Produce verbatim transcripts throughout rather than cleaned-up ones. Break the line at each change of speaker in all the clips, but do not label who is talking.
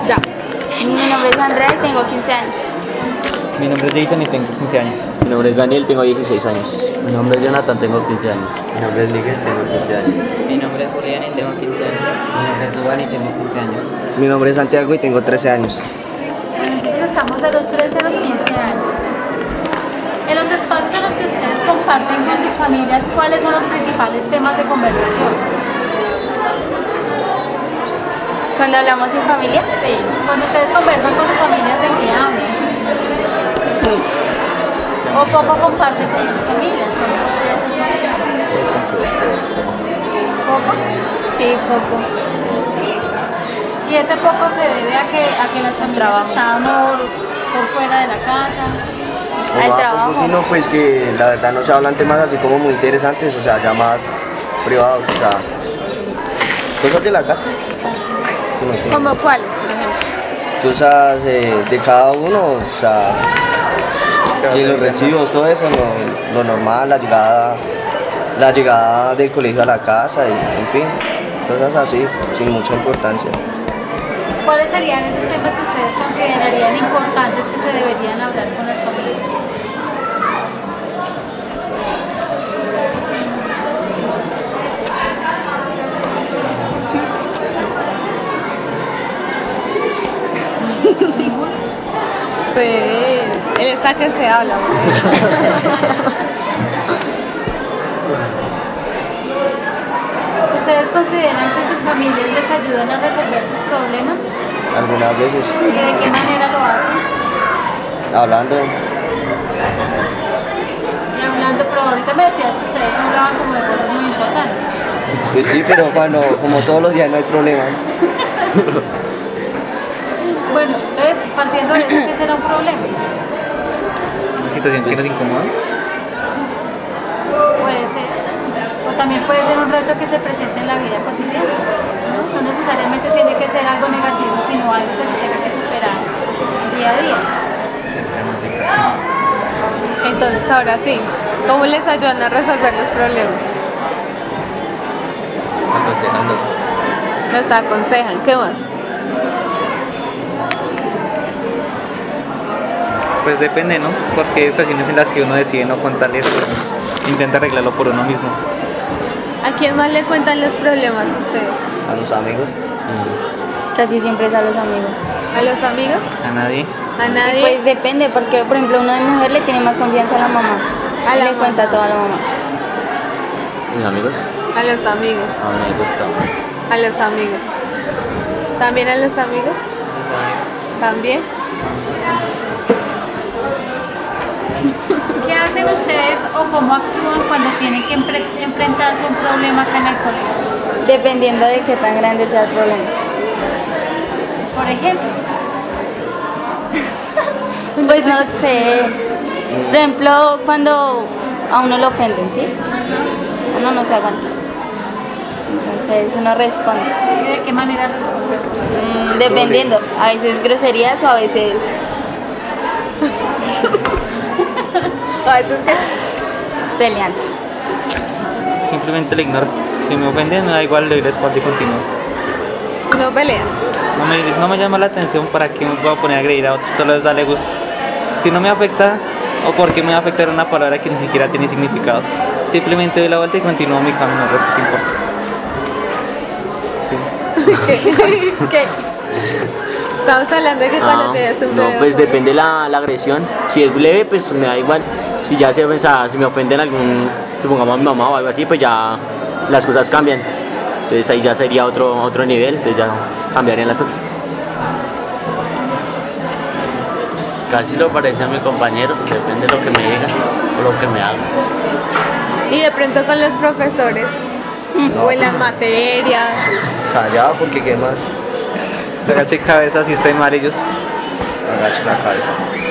Ya.
Mi nombre es Andrea y tengo quince años.
Mi nombre es Jason y tengo quince años.
Mi nombre es Daniel, tengo dieciséis años.
Mi nombre es Jonathan, tengo quince años.
Mi nombre es Miguel, tengo quince años.
Mi nombre es Julián y tengo quince años.
Mi nombre es Duván y tengo quince años.
Mi nombre es Santiago y tengo trece años.
Entonces estamos de los trece a los quince años. En los espacios en los que ustedes comparten con sus familias, ¿cuáles son los principales temas de conversación?
Cuando hablamos en familia,
Sí, cuando ustedes conversan con sus familias, ¿de qué hablan? O poco comparten con sus familias, ¿cómo podría ser una opción? ¿Poco?
sí, poco.
Y ese poco se debe a que, a que las familias
Trabajo.
están por, por fuera de la casa.
Al trabajo.
Sino pues que la verdad no se hablan temas así como muy interesantes, o sea, ya más privados, o sea, cosas de la casa. No tienen-
¿Como cuáles, por ejemplo?
Cosas eh, de cada uno, o sea, que los recibos, todo eso, lo, lo normal, la llegada, la llegada del colegio a la casa, y, en fin, cosas así, sin mucha importancia.
¿Cuáles serían esos temas que ustedes considerarían importantes que se deberían hablar con las familias?
Sí, esa que se habla.
¿Ustedes consideran que sus familias les ayudan a resolver sus problemas?
Algunas veces
¿Y de qué manera lo hacen?
hablando,
Y hablando, pero ahorita me decías que ustedes no hablaban como de cosas muy importantes.
pues sí, pero cuando, como todos los días no hay problemas.
Bueno, entonces, partiendo de eso, ¿qué será un problema?
Una situación que nos incomoda.
Puede ser. O también puede ser un reto que se presente en la vida cotidiana. No, no necesariamente tiene que ser algo negativo, sino algo que se tenga que superar día a día.
Entonces, ahora sí, ¿cómo les ayudan a resolver los problemas?
Aconsejando.
Los aconsejan, ¿qué más?
Pues depende, ¿no? Porque hay ocasiones en las que uno decide no contarles, intenta arreglarlo por uno mismo.
¿A quién más le cuentan los problemas a ustedes?
A los amigos.
Casi siempre es a los amigos.
¿A los amigos?
A nadie.
¿A
Y
nadie?
pues depende, porque por ejemplo uno de mujer le tiene más confianza a la mamá.
A
Y
la
le
mamá.
cuenta todo a la mamá.
Mis amigos.
A los amigos.
A mí me gusta.
A los amigos. ¿También a los amigos? ¿También?
¿Qué hacen ustedes o cómo actúan cuando tienen que empre- enfrentarse a un problema acá en el colegio?
Dependiendo de qué tan grande sea el problema.
Por ejemplo,
Pues no sé. Por ejemplo, cuando a uno lo ofenden, ¿sí? Uno no se aguanta. Entonces uno responde.
¿y de qué manera responden?
Mm, dependiendo. A veces groserías o a veces
¿A veces qué?
peleando.
Simplemente le ignoro. Si me ofenden, me da igual, le doy la espalda y continúo.
No pelean.
No me, no me llama la atención para qué me voy a poner a agredir a otro, solo es darle gusto. Si no me afecta, o por qué me va a afectar una palabra que ni siquiera tiene significado, simplemente doy la vuelta y continúo mi camino, el resto que importa.
¿Qué? ¿Qué? Estamos hablando de que cuando
Ah,
tienes un
no,
problema
pues
con-
depende la, la agresión. Si es leve, pues me da igual. Si ya se, o sea, si me ofenden algún, supongamos a mi mamá o algo así, pues ya las cosas cambian. Entonces ahí ya sería otro, otro nivel, entonces ya cambiarían las cosas.
Pues casi lo parece a mi compañero, depende de lo que me diga o lo que me haga.
Y de pronto con los profesores. O en las materias.
Callado, porque qué más,
Agache cabeza si estén mal ellos.
agacho la cabeza.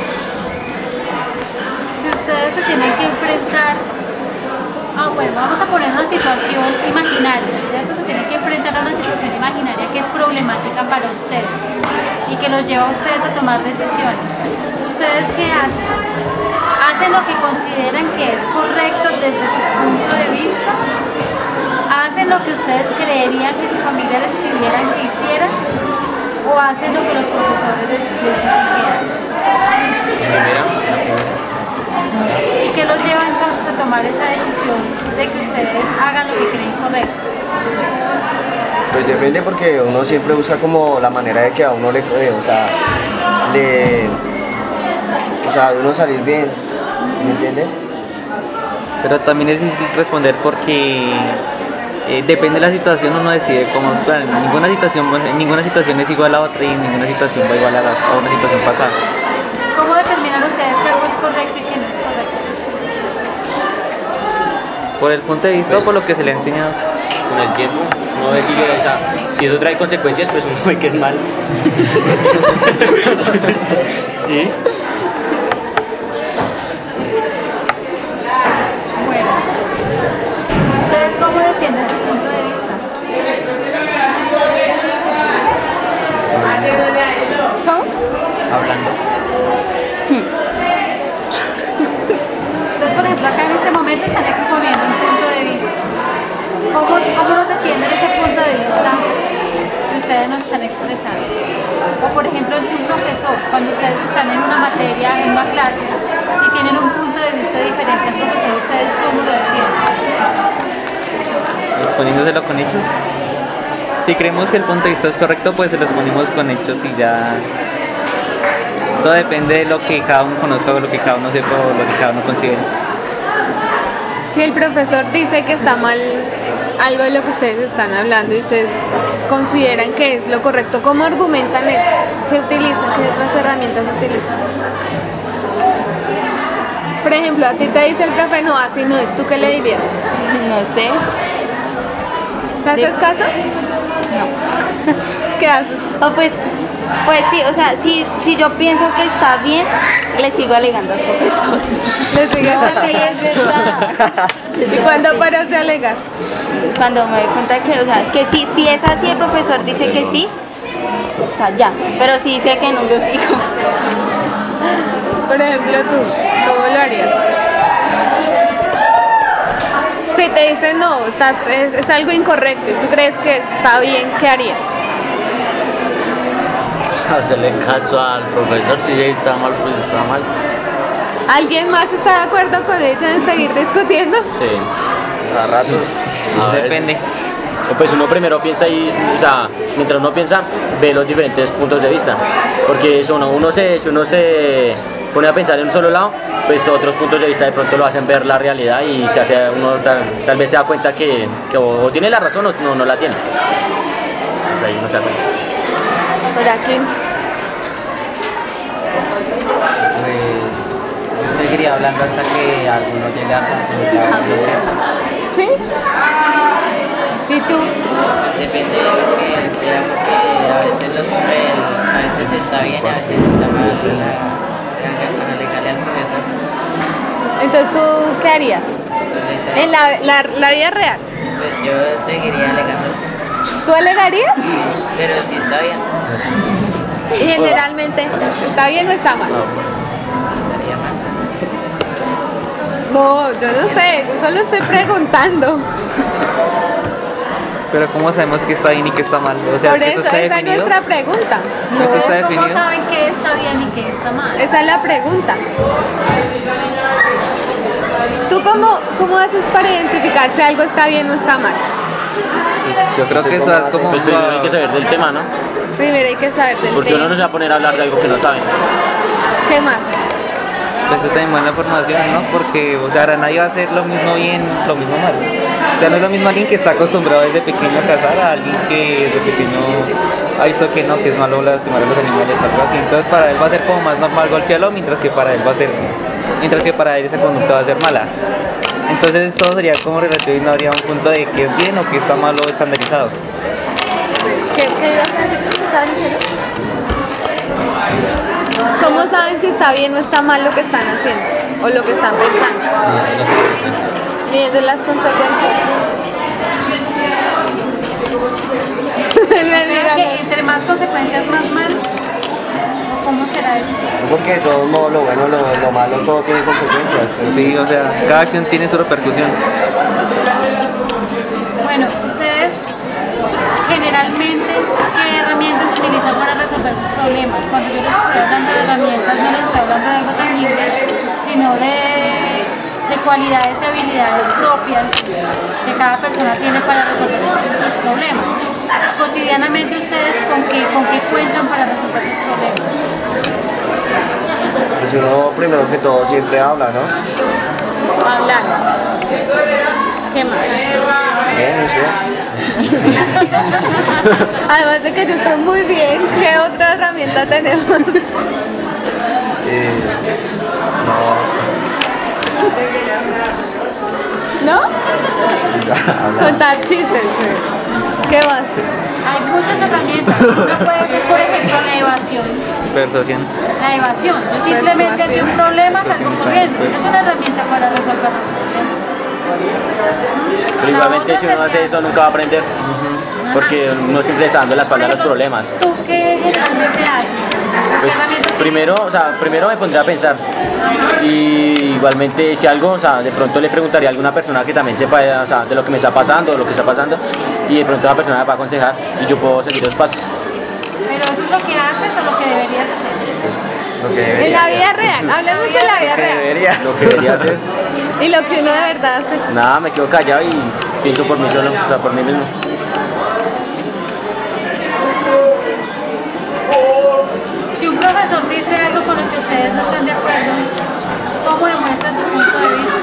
Si ustedes se tienen que enfrentar, ah bueno, vamos a poner una situación imaginaria, ¿cierto? Se tienen que enfrentar a una situación imaginaria que es problemática para ustedes y que los lleva a ustedes a tomar decisiones. ¿Ustedes qué hacen? ¿Hacen lo que consideran que es correcto desde su punto de vista? ¿Hacen lo que ustedes creerían que sus familias les pidieran que hicieran? o hacen lo que los profesores les, les dicen que hagan?
Primera.
¿Y qué los lleva entonces a tomar esa decisión de que ustedes hagan lo que creen correcto?
Pues depende porque uno siempre busca como la manera de que a uno le, eh, o sea, le, o sea, de uno salir bien, ¿me entiendes?
Pero también es difícil responder porque eh, depende de la situación, uno decide cómo actuar. En ninguna situación, en ninguna situación es igual a otra y en ninguna situación va igual a, la, a una situación pasada.
¿Cómo determinan ustedes que algo es correcto y que no es correcto?
Por el punto de vista
Pues,
o por lo que se le ha enseñado.
Con el tiempo, uno ve si, o sea, si eso trae consecuencias, pues uno ve que es mal. Sí.
Bueno, ¿ustedes cómo defienden su punto de vista?
¿Cómo?
Hablando.
Ustedes, por ejemplo, acá en este momento están exponiendo un punto de vista. ¿Cómo, cómo nos defienden ese punto de vista que ustedes nos están expresando? O por ejemplo, ante un profesor, cuando ustedes están en una materia, en una clase, y tienen un punto de vista diferente al profesor, ¿ustedes cómo lo defienden?
Exponiéndoselo con hechos. Si creemos que el punto de vista es correcto, pues se lo exponemos con hechos y ya. Todo depende de lo que cada uno conozca o lo que cada uno sepa o lo que cada uno considere.
Si el profesor dice que está mal algo de lo que ustedes están hablando y ustedes consideran que es lo correcto, ¿cómo argumentan eso? ¿Qué utilizan? ¿Qué otras herramientas utilizan? Por ejemplo, a ti te dice el profe, no, así no es, ¿tú qué le dirías?
No sé.
¿Te haces caso?
No.
¿Qué haces?
O pues, pues sí, o sea, si, si yo pienso que está bien, le sigo alegando al profesor.
Le sigues
No,
alegando.
sí, es verdad.
¿Y cuándo paras de alegar?
Cuando me doy cuenta que, o sea, que si, si es así, el profesor dice que sí, o sea, ya. Pero si dice que no, yo sigo.
Por ejemplo, tú, ¿cómo lo harías? Si te dicen no, estás, es, es algo incorrecto y tú crees que está bien, ¿qué harías?
Hacerle caso al profesor, si ella está mal, pues está mal.
¿Alguien más está de acuerdo con ella en seguir discutiendo?
Sí.
A ratos.
A veces.
Depende.
O pues uno primero piensa y, o sea, mientras uno piensa, ve los diferentes puntos de vista. Porque eso, uno, uno se, si uno se pone a pensar en un solo lado, pues otros puntos de vista de pronto lo hacen ver la realidad y se hace uno tal, tal vez se da cuenta que, que o, o tiene la razón o no, no la tiene. O sea, ahí uno se da cuenta.
¿Por aquí?
Pues yo seguiría hablando hasta que alguno llegue a la conclusión.
¿Sí? ¿Y tú?
Depende de lo que sea, porque a veces los hombres, a veces está bien, a veces está mal para alegarle al profesor.
Entonces, ¿tú qué harías?
Entonces,
En la, la, la vida real.
pues yo seguiría alegando,
¿Tú alegarías?
pero si está bien,
Y generalmente, ¿está bien o está mal?
estaría mal.
No, yo no sé, yo solo estoy preguntando.
Pero ¿cómo sabemos que está bien y que está mal? O sea,
Por
es que
eso,
eso está
esa es
definido.
nuestra pregunta.
Eso está
¿Ustedes cómo
definido.
saben qué está bien y qué está mal?
Esa es la pregunta. ¿Tú cómo, cómo haces para identificar si algo está bien o está mal?
Pues yo creo que eso es como...
Pues primero hay que saber del tema, ¿no?
Primero hay que saber del
Porque uno no
tema.
se va a poner a hablar de algo que no sabe.
¿Qué más?
Pues eso también buena formación, ¿no? Porque, o sea, ahora nadie va a hacer lo mismo bien, lo mismo mal. O sea, no es lo mismo alguien que está acostumbrado desde pequeño a cazar a alguien que desde pequeño ha visto que no, que es malo lastimar a los animales o algo así. Entonces para él va a ser como más normal golpearlo, mientras que para él va a ser, mientras que para él esa conducta va a ser mala. Entonces todo sería como relativo y no habría un punto de que es bien o que está mal o estandarizado.
¿Qué, qué ibas a decir? ¿Qué estabas diciendo? ¿Cómo saben si está bien o está mal lo que están haciendo? O lo que están pensando. Viendo las consecuencias. Me mira.
Que entre más consecuencias, más mal. ¿O ¿Cómo será eso?
Porque de todos modos lo bueno, lo, lo malo, todo tiene consecuencias. Pero
Sí, o sea, cada acción tiene su repercusión.
Bueno, ustedes, ¿qué generalmente, ¿qué herramientas utilizan para resolver sus problemas? Cuando yo les estoy hablando de herramientas, no les estoy hablando de algo tangible, sino de, de cualidades y habilidades propias que cada persona tiene para resolver sus problemas. Cotidianamente, ¿ustedes con qué, con qué cuentan para resolver sus problemas?
Pues uno primero que todo siempre habla, ¿no?
Hablar. ¿Qué más?
Bien, no sé.
Además de que yo estoy muy bien, ¿qué otra herramienta tenemos?
Eh,
¿No?
no.
Contar chistes. ¿Qué más?
Hay muchas herramientas. Una puede ser, por ejemplo, la evasión.
Persuasión.
La evasión. Yo simplemente ante un problema salgo corriendo. Esa es una herramienta para resolver los problemas.
Pero igualmente si uno hace eso nunca va a aprender, porque uno siempre está dando la espalda a los problemas.
¿Tú qué generalmente haces?
Pues primero, o sea, primero me pondré a pensar y igualmente si algo, o sea, de pronto le preguntaría a alguna persona que también sepa, o sea, de lo que me está pasando, de lo que está pasando, y de pronto la persona me va a aconsejar y yo puedo seguir los pasos.
¿Pero eso es lo que haces o lo que deberías hacer?
Pues, lo que
En
debería.
la vida real, hablemos de la vida
Lo que
real.
debería.
Lo que debería hacer,
Y lo que uno de verdad hace.
nada, me quedo callado y pienso por mí solo, o sea, por mí mismo.
Si un profesor dice algo con lo que ustedes no están de acuerdo, ¿cómo demuestra su punto de vista?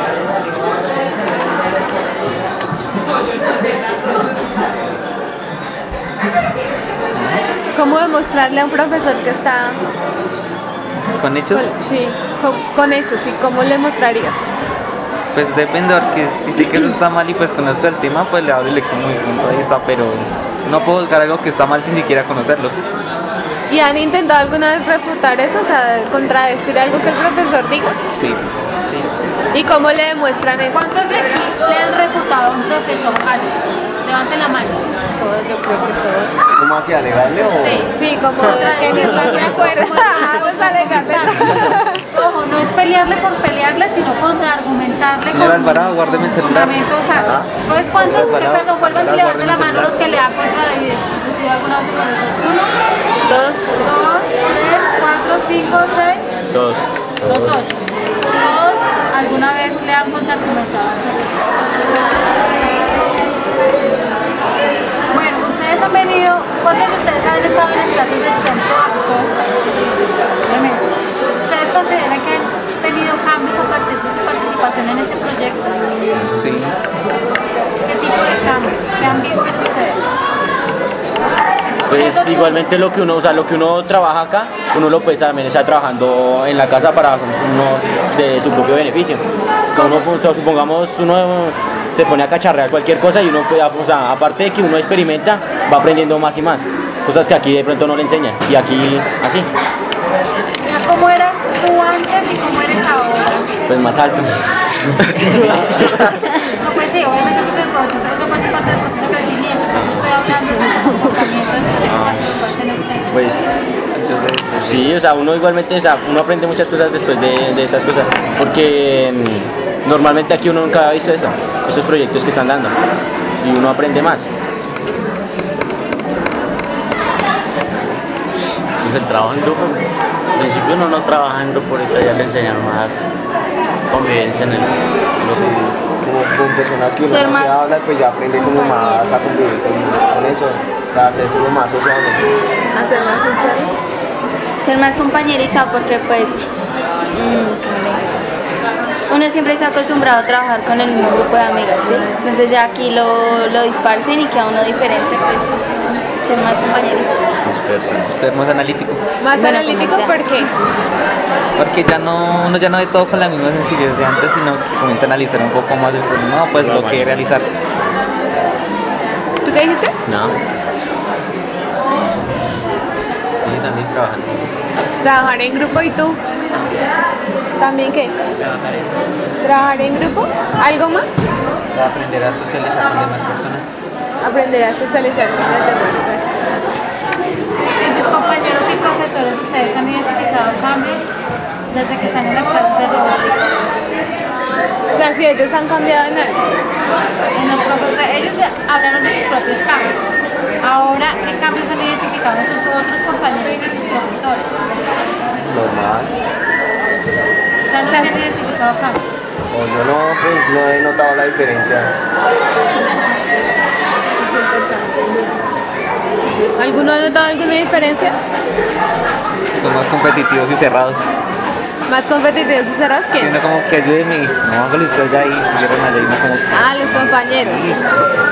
¿Cómo demostrarle a un profesor que está
¿Con hechos?
con, sí, con, con hechos? ¿Y cómo le mostrarías?
Pues depende, porque si sé que eso está mal y pues conozco el tema, pues le hablo y le expongo mi punto de vista, pero no puedo buscar algo que está mal sin siquiera conocerlo.
¿Y han intentado alguna vez refutar eso? O sea, contradecir algo que el profesor diga.
Sí.
¿Y cómo le demuestran eso?
¿Cuántos de aquí le han refutado a un profesor algo? Levanten la mano.
Todos, yo creo que todos.
¿Cómo hacía? ¿Alegarle o...?
Sí.
Sí, como que no están de acuerdo. Vamos a alegarle.
Ojo, no es pelearle por pelearle, sino contraargumentarle
Señor
con
Alvarado, guárdeme el celular.
fundamentos sanos. Entonces, ¿cuántos
Alvarado,
que cuando vuelvan y
Alvarado,
levanten la
guárdeme el
mano los
celular.
que le han contradecido alguna vez el profesor? Uno,
Todos.
dos, tres, cuatro, cinco, seis,
Todos.
dos, ocho. Todos alguna vez le han contraargumentado al profesor. Bueno, ustedes han venido, ¿cuántos de ustedes han estado en las clases de STEM? Todos, obviamente. ¿Ustedes consideran que han tenido cambios a partir de su participación en este proyecto?
Sí.
¿Qué tipo de cambios? ¿Qué han visto ustedes?
Pues igualmente lo que uno, o sea, lo que uno trabaja acá, uno lo puede también estar trabajando en la casa para uno de su propio beneficio. Que uno, o sea, supongamos, uno se pone a cacharrear cualquier cosa y uno puede, o sea, aparte de que uno experimenta, va aprendiendo más y más. Cosas que aquí de pronto no le enseñan. Y aquí, así,
¿Cómo eras tú antes y cómo eres ahora?
pues más alto.
No, pues sí, obviamente eso es el proceso, eso hace parte del proceso de crecimiento, pero no estoy hablando de su comportamiento, de su participación en este.
Pues sí, o sea, uno igualmente, o sea, uno aprende muchas cosas después de, de estas cosas, porque mm, normalmente aquí uno nunca ha visto eso, esos proyectos que están dando, y uno aprende más.
Pues el trabajo en grupo, al principio uno no trabaja en grupo, ahorita ya le enseñan más convivencia en el grupo.
Como con personas que uno
Ser
no
más
se habla, pues ya aprende como más a convivir con, con eso, para ser como más sociable.
Hacer más social.
ser más compañerista porque pues mmm, ¿cómo le digo? Uno siempre está acostumbrado a trabajar con el mismo grupo de amigas, ¿sí? Entonces ya aquí lo, lo disparcen y queda uno diferente, pues ser más compañerista.
Ser más analítico.
Más
Bueno,
analítico,
como sea.
¿por qué?
Porque ya no, uno ya no ve todo con la misma sencillez de antes, sino que comienza a analizar un poco más el problema, pues lo que realizar.
¿Tú qué dijiste?
No.
Sí, también trabajando.
Trabajar en grupo. ¿Y tú? ¿También qué? ¿Trabajar en grupo? ¿Algo más?
Para aprender a socializar con demás personas.
Aprender a socializar con las demás personas.
En sus compañeros y profesores, ¿ustedes han identificado cambios desde que están en las clases de robótica?
O sea, si ellos han cambiado en algo.
En los profesores, ellos hablaron de sus propios cambios. Ahora, ¿qué cambios han identificado en sus otros compañeros y sus profesores?
Normal.
O sea, ¿no se han identificado cambios?
O yo no, pues no he notado la diferencia.
¿Alguno ha notado alguna diferencia?
Son más competitivos y cerrados.
¿Más competitivos y cerrados? ¿Quién?
Siendo como que ayúdeme, no hágale usted ya y cierren allá y no como que...
Ah, los compañeros.
Listo.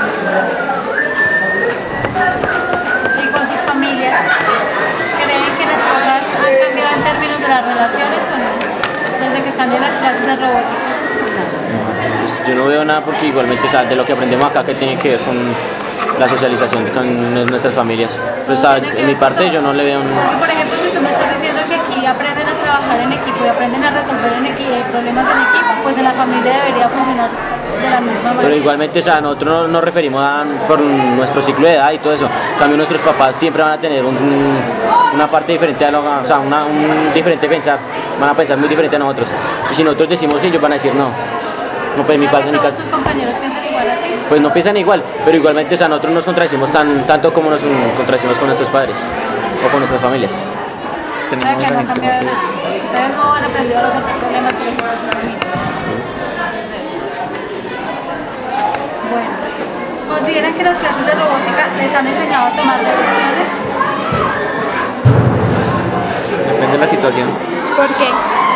¿Y con sus familias? ¿Creen que las cosas han cambiado en términos de las relaciones o no? Desde que están en las clases de robótica.
Pues yo no veo nada porque igualmente, o sea, de lo que aprendemos acá que tiene que ver con la socialización con nuestras familias. Pues a, en mi parte yo no le veo un...
Y por ejemplo, si tú me estás diciendo que aquí aprenden a trabajar en equipo y aprenden a resolver en equipo y hay problemas en equipo, pues en la familia debería funcionar de la misma manera.
Pero igualmente, o sea, nosotros no- nos referimos a por nuestro ciclo de edad y todo eso. En cambio, nuestros papás siempre van a tener un- un- una parte diferente a lo, o sea, una, un diferente pensar. Van a pensar muy diferente a nosotros. Y si nosotros decimos sí, ellos van a decir no. No, pues en mi parte, en mi
¿Todos
caso.
tus compañeros piensan igual a ti?
Pues no piensan igual, pero igualmente, o sea, nosotros nos contradecimos tan, tanto como nos contradecimos con nuestros padres o con nuestras familias.
O sea,
Tenemos
que no ha
una
cambiado nada. Ustedes no han aprendido a resolver problemas por ejemplo, en su familia. Bueno, ¿consideran que las clases de robótica les han enseñado a tomar decisiones?
Depende de la situación.
¿Por qué?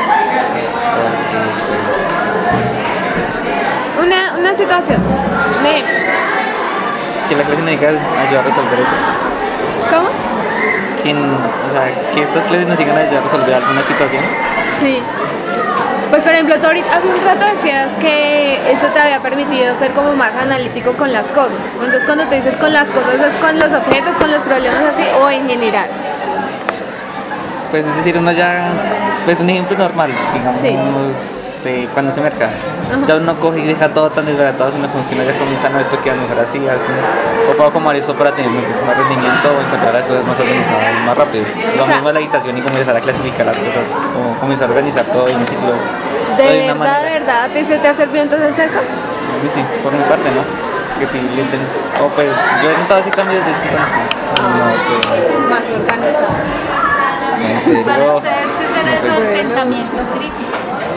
Una, una situación. Un ejemplo.
Que la clase me dedica a ayudar a resolver eso.
¿Cómo?
Que, en- o sea, que estas clases nos sigan a ayudar a resolver alguna situación.
Sí. Pues por ejemplo, tú ahorita hace un rato decías que eso te había permitido ser como más analítico con las cosas. Entonces cuando tú dices con las cosas, ¿es con los objetos, con los problemas así o en general?
Pues es decir, uno ya, pues un ejemplo normal, digamos,
Sí.
eh, cuando se merca.
Ajá.
Ya uno coge y deja todo tan desbaratado, sino como que uno ya comienza, no, esto queda mejor así, así. O puedo acomodar eso para tener más rendimiento o encontrar las cosas más organizadas más rápido. Lo
O sea,
mismo es la habitación y comenzar a clasificar las cosas, o comenzar a organizar todo en un ciclo.
¿De
todo una
verdad,
manera.
de verdad, ¿te, se te ha servido entonces eso?
Y sí, por mi parte, ¿no? Que sí, lo intento. O pues yo he intentado hacer cambios desde ese entonces. No sé.
Más organizado.
En
Para
serio.
ustedes, ¿qué será eso del pensamiento crítico?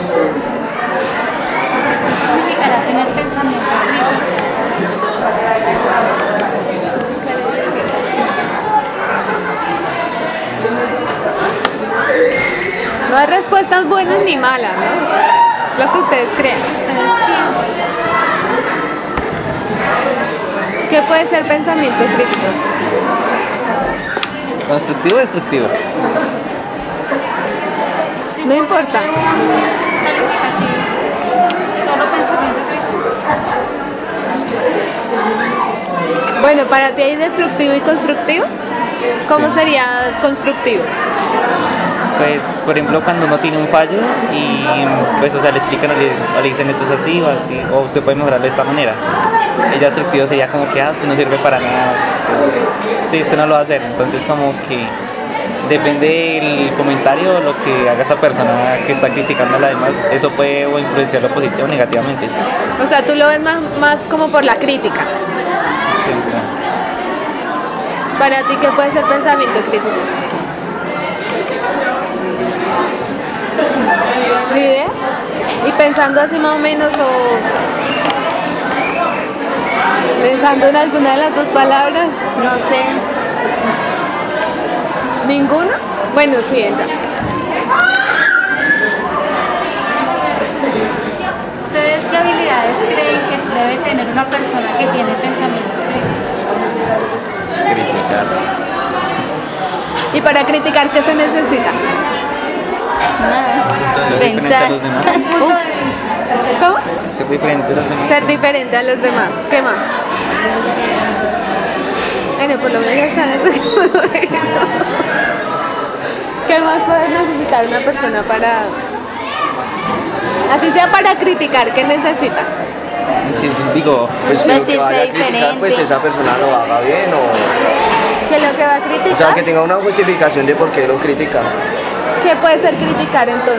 ¿Qué significará tener pensamiento crítico?
No hay respuestas buenas ni malas, ¿no? O sea, es lo que ustedes creen.
Ustedes piensan.
¿Qué puede ser pensamiento crítico?
¿Constructivo o destructivo?
No importa.
Calificativo. Solo pensamiento crítico.
Bueno, para ti hay destructivo y constructivo. ¿Cómo
Sí.
sería constructivo?
Pues, por ejemplo, cuando uno tiene un fallo y pues, o sea, le explican o le, o le dicen esto es así o así, o usted puede mejorarlo de esta manera. Y ya destructivo sería como que, ah, usted no sirve para nada. Sí, usted no lo va a hacer. Entonces, como que depende del comentario o lo que haga esa persona que está criticando a la demás, eso puede o influenciarlo positivo o negativamente.
O sea, tú lo ves más, más como por la crítica.
Sí,
Para ti, ¿qué puede ser pensamiento crítico? ¿Ni idea? Y pensando así más o menos o pensando en alguna de las dos palabras, no sé. ¿Ninguno? Bueno, sí, ella.
¿Ustedes qué habilidades creen que debe tener una persona que tiene pensamiento crítico?
Criticar.
¿Y para criticar qué se necesita?
Ser diferente a los demás.
Punto de vista.
¿Cómo?
Ser diferente a los demás.
Ser diferente a los demás. ¿Qué más? Bueno, por lo menos están esos. ¿Qué más puede necesitar una persona para... Así sea para criticar, ¿qué necesita?
Sí, pues, digo,
Pues si lo que
Vestirse
vaya a criticar,
diferente.
pues esa persona lo haga bien o...
¿Qué es lo que va a
O sea,
criticar?
que tenga una justificación de por qué lo critica.
¿Qué puede ser criticar entonces?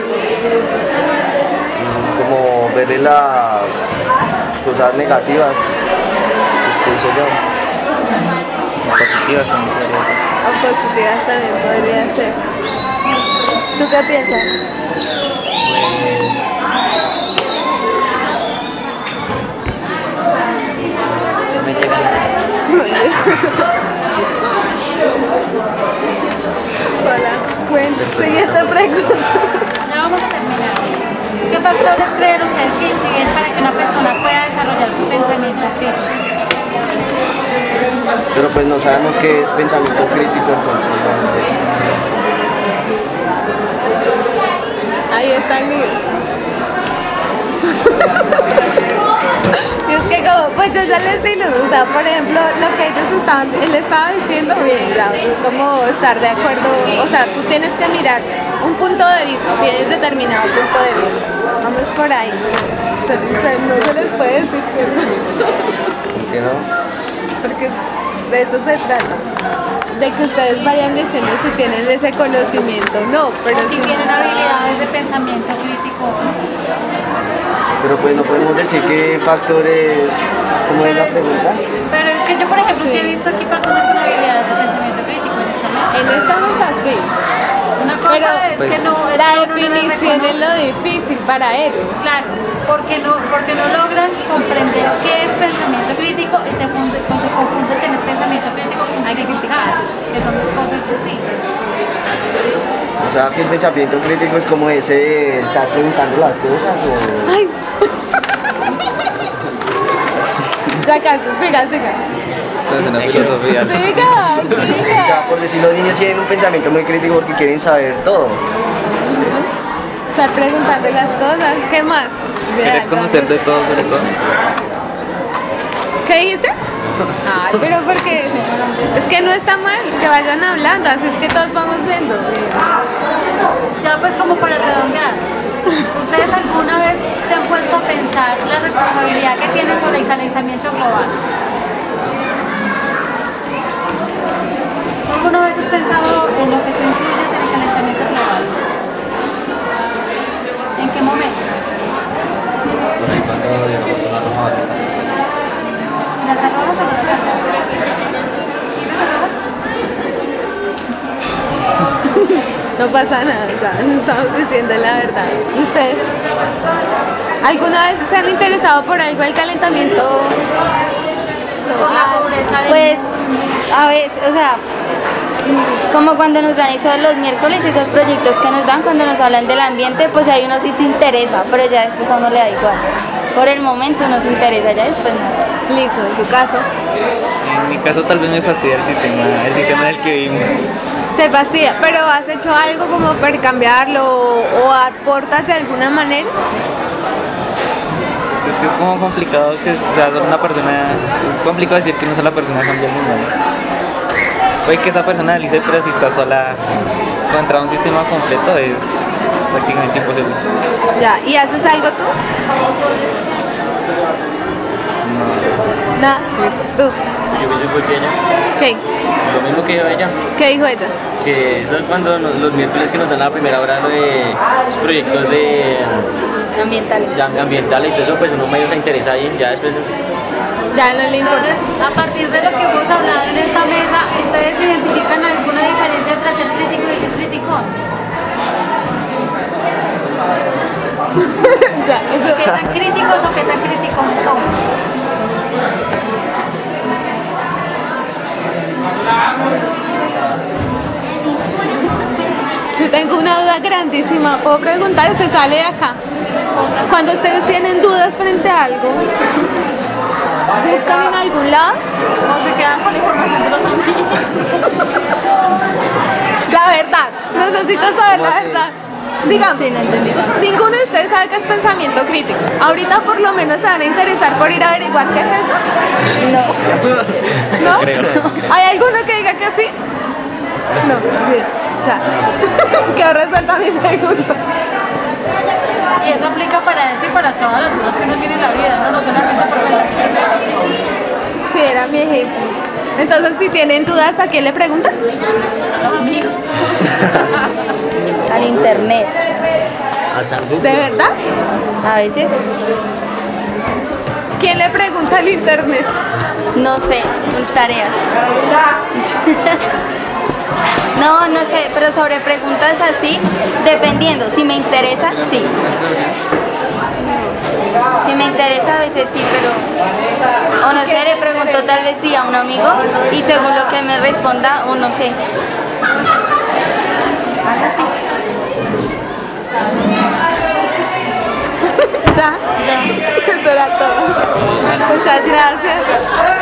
Como verle las cosas negativas, pues pienso yo.
Positivas también podría ser.
O positivas también podría ser. ¿Tú qué piensas?
No me llega nada.
Hola, cuenta. Siguiente pregunta.
Ya vamos a terminar. ¿Qué factores creen ustedes que inciden para que una persona pueda desarrollar su pensamiento crítico?
Pero pues no sabemos qué es pensamiento crítico, entonces.
Ahí está el libro. Y es que como, pues yo ya les di luz, o sea, por ejemplo, lo que ellos estaban, él estaba diciendo bien, claro, es como estar de acuerdo, o sea, tú tienes que mirar un punto de vista, tienes determinado punto de vista. Vamos por ahí. Se, se, no se les puede decir que no.
¿Por qué no?
Porque de eso se trata. De que ustedes vayan diciendo si tienen ese conocimiento, no, pero
O si
si
tienen habilidades de pensamiento crítico.
Pero pues no podemos decir qué factores, ¿cómo es la pregunta?
Pero es que yo, por ejemplo, sí he visto aquí personas con habilidades de pensamiento crítico en esta mesa.
en esta no es así.
Una cosa
Pero
es que no, es
la
que uno no
definición
les
es lo difícil para ellos.
Claro, porque no, porque no logran comprender qué es pensamiento crítico y se, funde, se confunde tener pensamiento crítico con
Hay que
criticar, que son dos cosas distintas.
O sea, que el pensamiento crítico es como ese de estar preguntando las cosas o...
Ay. Ya casi, siga, siga.
Eso es una filosofía.
Siga,
O
siga.
sea, por decir, los niños tienen un pensamiento muy crítico porque quieren saber todo.
Estar preguntando las cosas, ¿qué más?
Querer conocer de todo, sobre todo.
¿Qué dijiste? Ay, pero porque es que no está mal que vayan hablando, así es que todos vamos viendo.
Ya pues como para redondear, ¿ustedes alguna vez se han puesto a pensar la responsabilidad que tienen sobre el calentamiento global? ¿Alguna vez has pensado en lo que tú incluyes en el calentamiento global? ¿En qué momento?
Por ahí cuando llegamos a la Roma.
¿Las arrojas o no las arrojas? ¿Sí las arrojas?
No pasa nada, o sea, no estamos diciendo la verdad. ¿Y ustedes? ¿Alguna vez se han interesado por algo del calentamiento
Por la pobreza del
Pues a veces, o sea, como cuando nos dan eso los miércoles, esos proyectos que nos dan cuando nos hablan del ambiente, pues ahí uno sí se interesa, pero ya después a uno le da igual. Por el momento uno se interesa, ya después no.
Listo, en tu caso,
En mi caso tal vez me fastidia el sistema, el sistema en el que vivimos.
te vacía, pero ¿has hecho algo como para cambiarlo o aportas de alguna manera?
Es que es como complicado que o sea, solo una persona, es complicado decir que una sola persona cambia el mundo, ¿no? Puede que esa persona analice, pero si está sola contra un sistema completo es prácticamente imposible.
Ya, ¿y haces algo tú? Nada, listo. ¿Tú?
Yo pienso igual que ella.
¿Qué?
Lo mismo que ella.
¿Qué dijo ella?
Que eso es cuando nos- los miércoles que nos dan la primera hora lo de los proyectos de,
Ambientales.
de ambientales y todo eso, pues uno medio se interesa ahí, ya después
Ya no le importa.
Entonces, a partir de lo que hemos hablado en esta mesa, ¿ustedes identifican alguna diferencia entre ser crítico y ser criticón?
Ya, eso.
¿Qué tan críticos o qué tan criticones somos?
Yo tengo una duda grandísima. ¿Puedo preguntar? Se sale de acá. Cuando ustedes tienen dudas frente a algo, ¿buscan en algún lado?
¿O se quedan con la información de los amigos?
La verdad. Necesito saber la verdad. Digamos, ninguno de ustedes sabe qué es pensamiento crítico. Ahorita por lo menos se van a interesar por ir a averiguar qué es eso.
No.
¿No?
creo.
¿Hay alguno que diga que sí? No, bien, ya. Quedó resuelta mi pregunta.
Y eso aplica para eso y para todas las dudas que uno tiene en la vida, ¿no? No solamente por pensamiento.
Sí, era mi ejemplo. Entonces, si tienen dudas, ¿a quién le preguntan?
A los amigos.
Al internet.
a San Google.
¿De verdad?
A veces.
¿Quién le pregunta al internet?
No sé, tareas. No, no sé, pero sobre preguntas así, dependiendo, si me interesa, sí. Si me interesa a veces sí, pero o no sé, le pregunto tal vez sí a un amigo y según lo que me responda, o no sé. Algo así.
Ya, eso era todo. Muchas gracias.